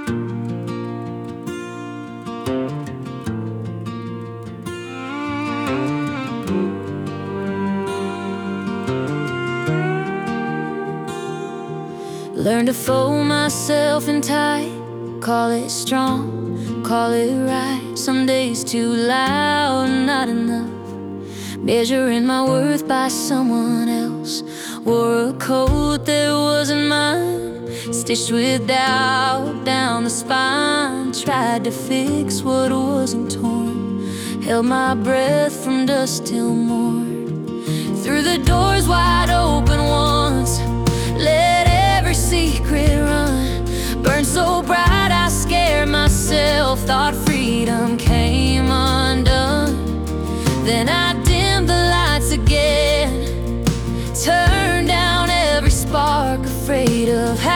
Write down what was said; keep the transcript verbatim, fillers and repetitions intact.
Learn to fold myself in tight, call it strong, call it right. Some days too loud, not enough. Measuring my worth by someone else. Wore a coat that wasn't mine, stitched with doubt down the spine. Tried to fix what wasn't torn, held my breath from dusk till morn. Threw the doors wide open once, let every secret